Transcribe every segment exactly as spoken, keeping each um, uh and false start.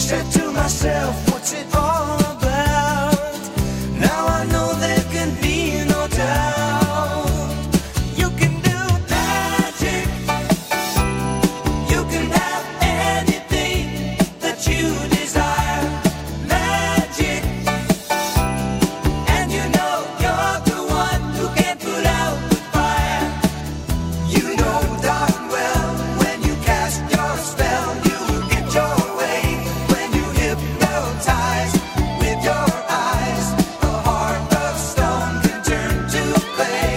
said to myself, what's it all about? Now I know there can be no doubt. You can do magic. You can have anything that you desire. Magic. And you know you're the one who can put out the fire. You know darn well when you cast your spell, you will get your way. When you hypnotize with your eyes, a heart of stone can turn to clay.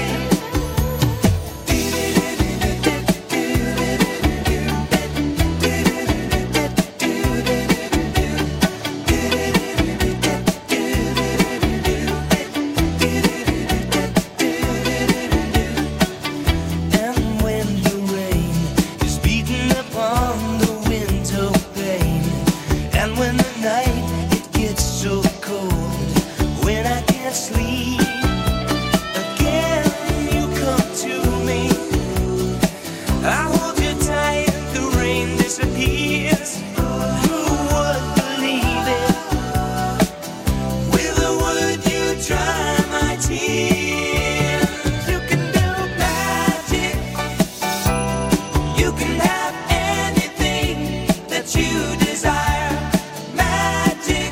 And when the rain is beating upon the window pane, and when the night it gets so cold, when I can't sleep, again you come to me. I hold you tight and the rain disappears. Who would believe it? With a word you dry my tears. You can do magic. You can have anything that you desire. Magic.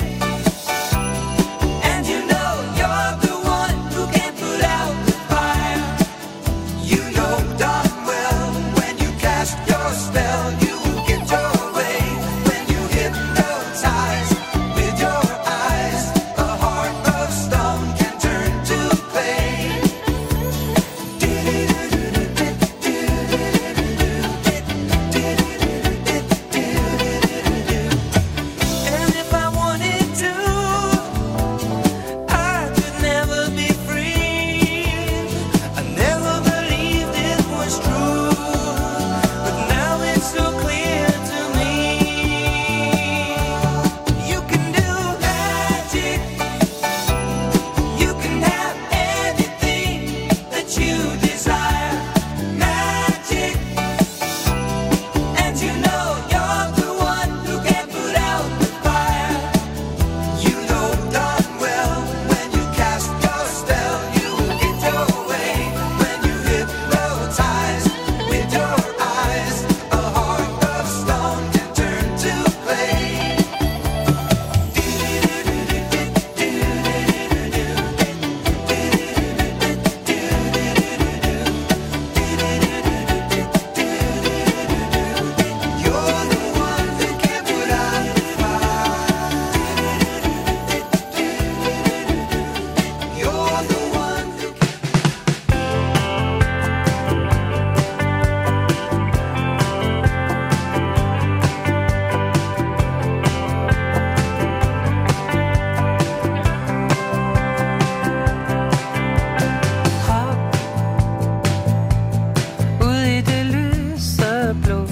And you know you're the one who can put out the fire. You know darn well when you cast your spell, you will get your way. When you hypnotize with your eyes, a heart of stone can turn to clay. And if I wanted to, I could never be free. I never believed it was true, but now it's so clear to me. You can do magic. You can have anything that you desire. Magic. And you know you're the one who can put out the fire. You know darn well when you cast your spell, you will get your way. When you hypnotize with your eyes, a heart of stone can turn to clay. You're the one who can put out the fire. You're the one who can. Ud i det lyse blå,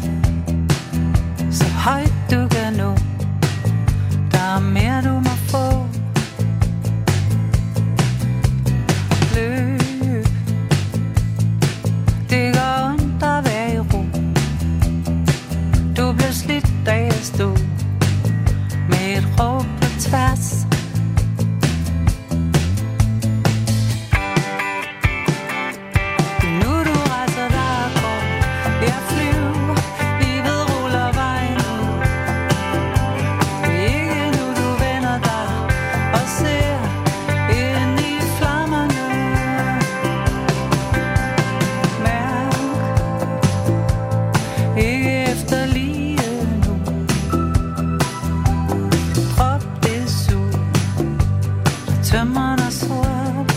så højt du kan nå. Der er mere du må få. Løb, det gør ondt at være i ro. Du bliver slidt af at stå med et råb på tværs. Det er nu du rejser dig og går. Jeg flyver, livet ruller vejen ud. Det er ikke nu du vender dig og ser ind i flammerne. Mærk ikke efter lige nu. Drop det sug, tømmeren er sort.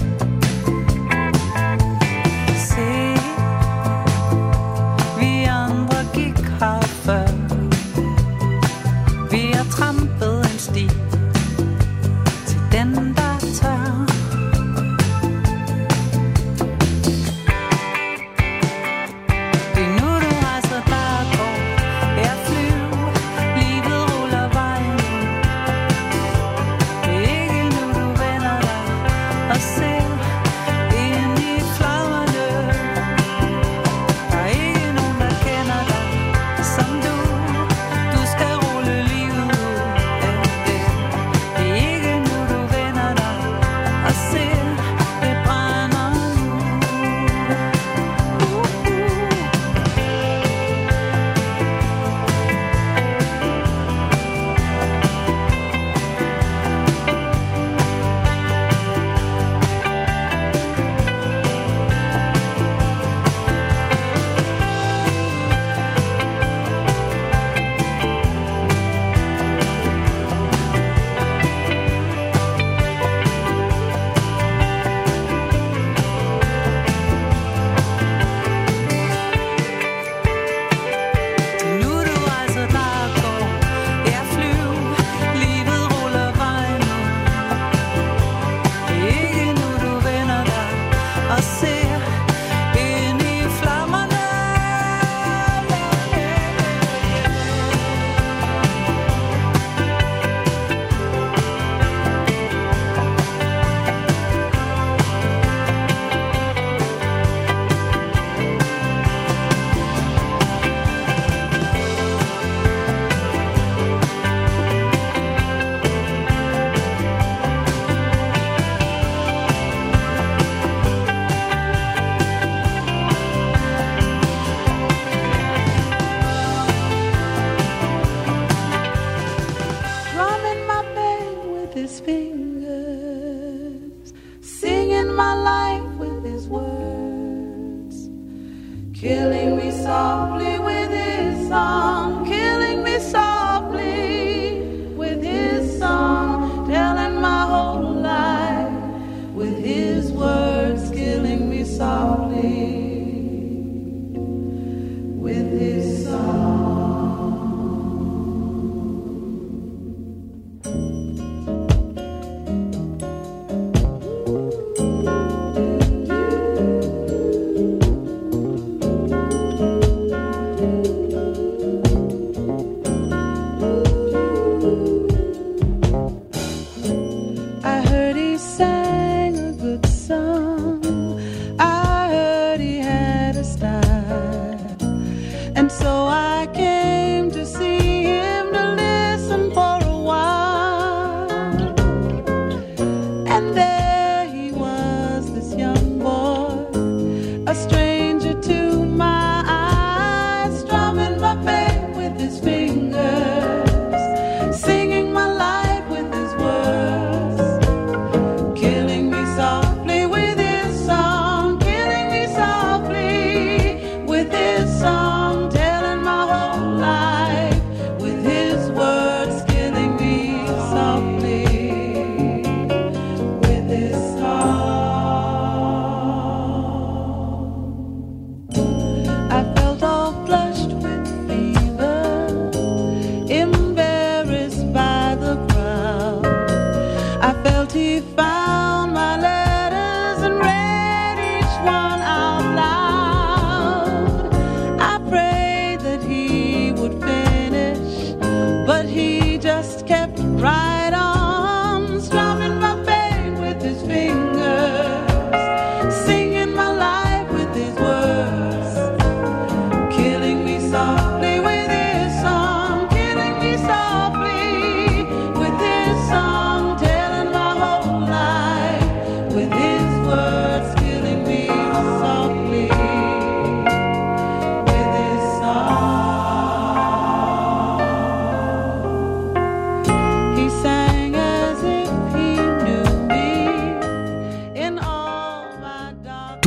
Se, vi andre gik her før. Vi har trampet en sti til den, der tør. Det er nu du rejser dig og går. Jeg flyver, livet ruller vejen ud. Det er ikke nu du vender dig og ser ind i flammerne. Der er ikke nogen, der kender dig som du. Du skal rulle livet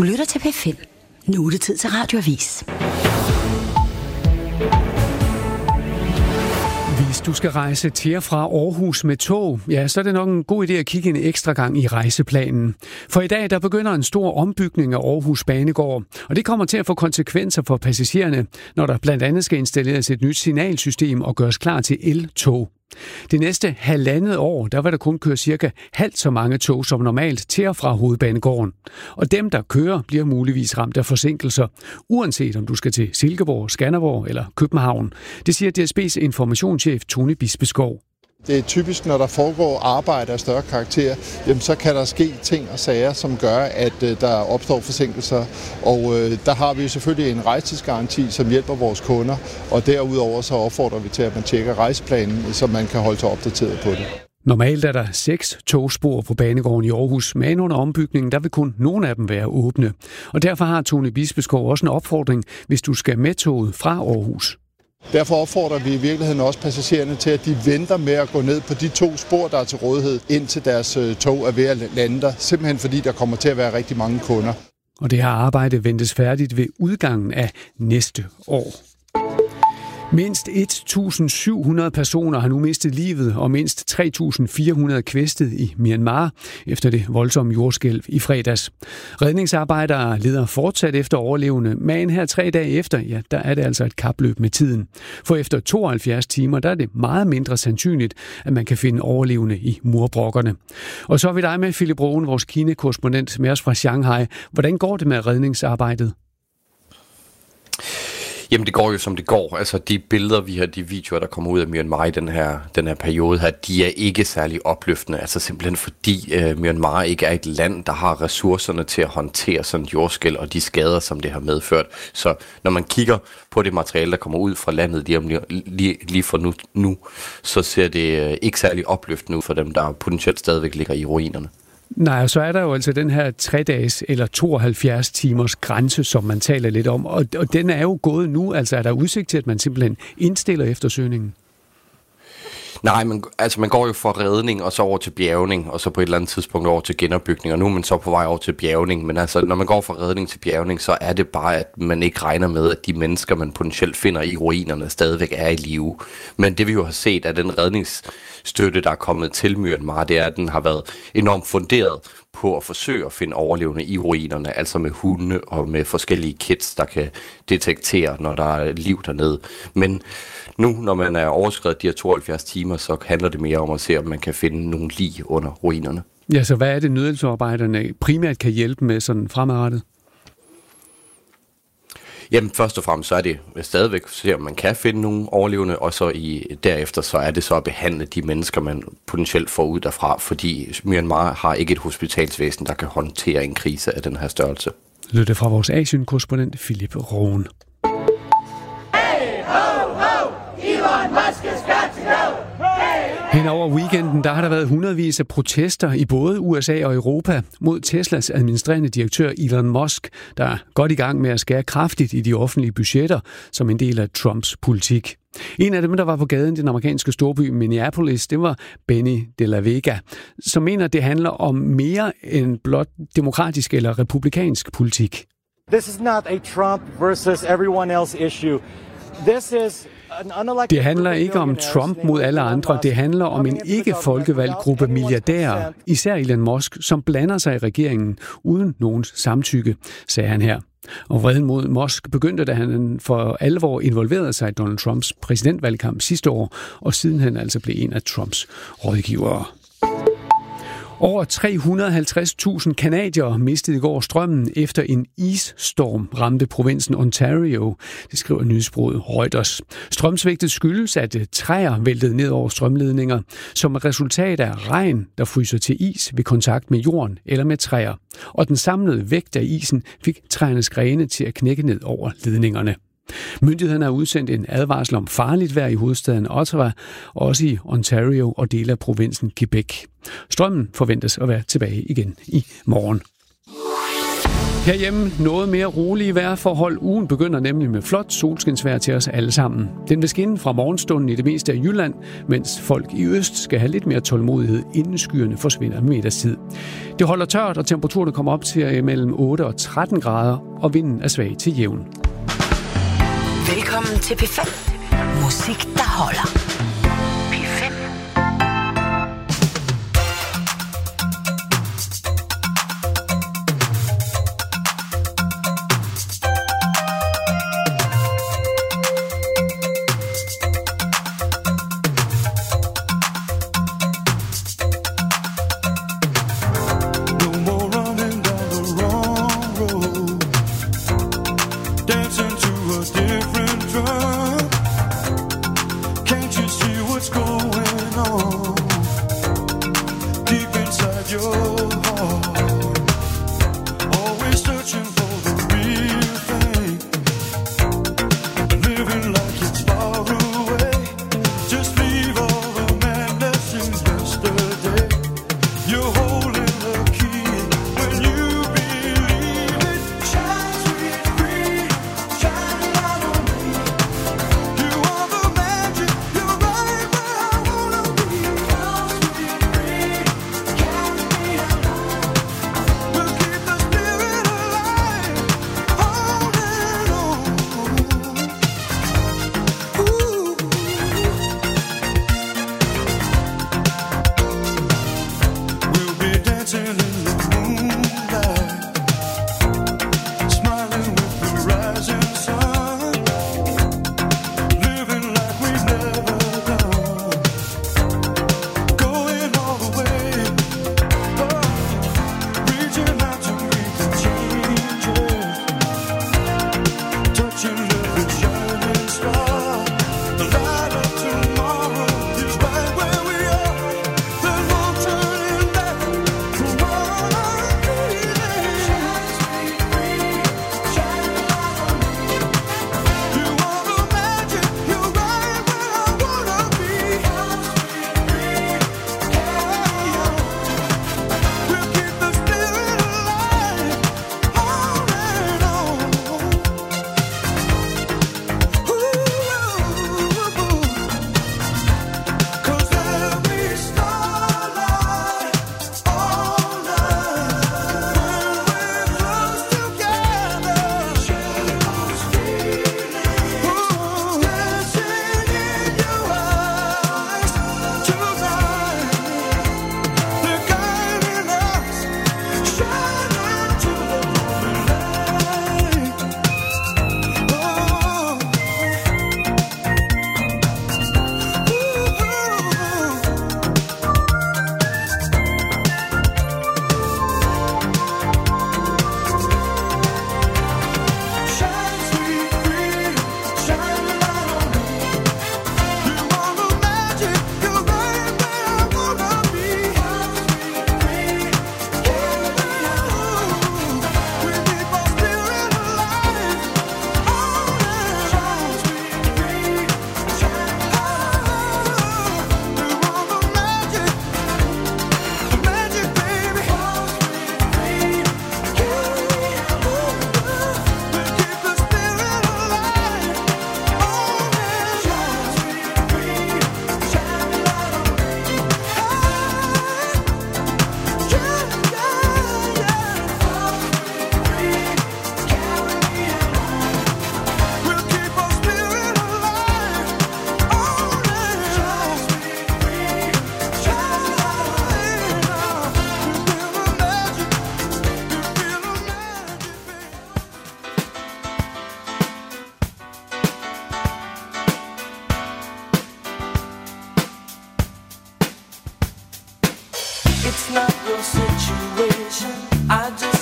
Du lytter til P fem. Nu er det tid til Radioavis. Hvis du skal rejse til og fra Aarhus med tog, ja, så er det nok en god idé at kigge en ekstra gang i rejseplanen. For i dag, der begynder en stor ombygning af Aarhus Banegård, og det kommer til at få konsekvenser for passagererne, når der blandt andet skal installeres et nyt signalsystem og gøres klar til el-tog. Det næste halvandet år, der vil der kun køre cirka halvt så mange tog som normalt til og fra Hovedbanegården. Og dem, der kører, bliver muligvis ramt af forsinkelser, uanset om du skal til Silkeborg, Skanderborg eller København. Det siger D S B's informationschef Tony Bispeskov. Det er typisk, når der foregår arbejde af større karakter, jamen så kan der ske ting og sager, som gør, at øh, der opstår forsinkelser. Og øh, der har vi selvfølgelig en rejsetidsgaranti, som hjælper vores kunder. Og derudover så opfordrer vi til, at man tjekker rejseplanen, så man kan holde sig opdateret på det. Normalt er der seks togspor på Banegården i Aarhus, men under ombygningen der vil kun nogle af dem være åbne. Og derfor har Tony Bispeskov også en opfordring, hvis du skal med toget fra Aarhus. Derfor opfordrer vi i virkeligheden også passagererne til, at de venter med at gå ned på de to spor, der er til rådighed, indtil deres tog er ved at lande der. Simpelthen fordi der kommer til at være rigtig mange kunder. Og det her arbejde ventes færdigt ved udgangen af næste år. Mindst et tusind syv hundrede personer har nu mistet livet, og mindst tre tusind fire hundrede kvæstet i Myanmar efter det voldsomme jordskælv i fredags. Redningsarbejdere leder fortsat efter overlevende, men her tre dage efter, ja, der er det altså et kapløb med tiden. For efter tooghalvfjerds timer, der er det meget mindre sandsynligt, at man kan finde overlevende i murbrokkerne. Og så er vi dig med, Philip Rohn, vores Kina-korrespondent med os fra Shanghai. Hvordan går det med redningsarbejdet? Jamen det går jo som det går. Altså de billeder vi har, de videoer der kommer ud af Myanmar i den her, den her periode her, de er ikke særlig opløftende. Altså simpelthen fordi øh, Myanmar ikke er et land, der har ressourcerne til at håndtere sådan et jordskælv og de skader, som det har medført. Så når man kigger på det materiale, der kommer ud fra landet lige, om, lige, lige for nu, nu, så ser det øh, ikke særlig opløftende ud for dem, der potentielt stadigvæk ligger i ruinerne. Nej, og så er der jo altså den her tre-dages eller tooghalvfjerds timers grænse, som man taler lidt om, og, og den er jo gået nu. Altså er der udsigt til, at man simpelthen indstiller eftersøgningen? Nej, men altså man går jo fra redning og så over til bjergning, og så på et eller andet tidspunkt over til genopbygning, og nu er man så på vej over til bjergning. Men altså, når man går fra redning til bjergning, så er det bare, at man ikke regner med, at de mennesker, man potentielt finder i ruinerne, stadigvæk er i live. Men det vi jo har set af den redningsstøtte, der er kommet til Myanmar, det er, at den har været enormt funderet på at forsøge at finde overlevende i ruinerne, altså med hunde og med forskellige kits, der kan detektere, når der er liv dernede. Men nu, når man er overskredet de her tooghalvfjerds timer, så handler det mere om at se, om man kan finde nogle lig under ruinerne. Ja, så hvad er det, nødhjælpsarbejderne primært kan hjælpe med sådan fremadrettet? Jamen først og fremmest så er det stadigvæk at se, om man kan finde nogle overlevende, og så i, derefter så er det så at behandle de mennesker, man potentielt får ud derfra, fordi Myanmar har ikke et hospitalsvæsen, der kan håndtere en krise af den her størrelse. Lød det fra vores Asien-korrespondent Philip Rohn. Hen over weekenden, der har der været hundredvis af protester i både U S A og Europa mod Teslas administrerende direktør Elon Musk, der er godt i gang med at skære kraftigt i de offentlige budgetter som en del af Trumps politik. En af dem, der var på gaden i den amerikanske storby Minneapolis, det var Benny de la Vega, som mener, at det handler om mere end blot demokratisk eller republikansk politik. This is not a Trump versus everyone else issue. This is Det handler ikke om Trump mod alle andre. Det handler om en ikke-folkevalgt gruppe milliardærer, især Elon Musk, som blander sig i regeringen uden nogens samtykke, sagde han her. Og vreden mod Musk begyndte, da han for alvor involverede sig i Donald Trumps præsidentvalgkamp sidste år, og siden han altså blev en af Trumps rådgivere. Over tre hundrede og halvtreds tusind canadiere mistede i går strømmen efter en isstorm ramte provinsen Ontario. Det skriver nyhedsbureauet Reuters. Strømsvigtet skyldes, at træer væltede ned over strømledninger, som et resultat af regn, der fryser til is ved kontakt med jorden eller med træer. Og den samlede vægt af isen fik træernes grene til at knække ned over ledningerne. Myndighederne har udsendt en advarsel om farligt vejr i hovedstaden Ottawa, også i Ontario og dele af provinsen Quebec. Strømmen forventes at være tilbage igen i morgen. Herhjemme noget mere rolige vejrforhold. Ugen begynder nemlig med flot solskinsvejr til os alle sammen. Den vil skinne fra morgenstunden i det meste af Jylland, mens folk i øst skal have lidt mere tålmodighed, inden skyerne forsvinder middagstid. Det holder tørt, og temperaturen kommer op til mellem otte og tretten grader, og vinden er svag til jævn. Velkommen til P fem. Musik, der holder. P fem. It's not your situation. I just